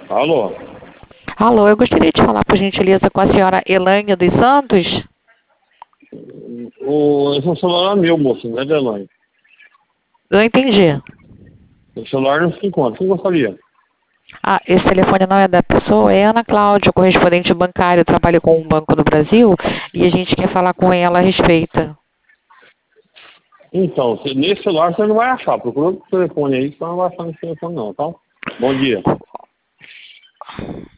Alô? Alô, eu gostaria de falar, por gentileza, com a senhora Elânia dos Santos. Esse é um celular meu, moço, não é da Elaine. Não entendi. O celular não se encontra. Quem gostaria? Ah, esse telefone não é da pessoa? É Ana Cláudia, correspondente bancário. Eu trabalho com um banco no Brasil e a gente quer falar com ela a respeito. Então, nesse celular você não vai achar. Procura o telefone aí, você não vai achar nesse telefone não, tá? Bom dia.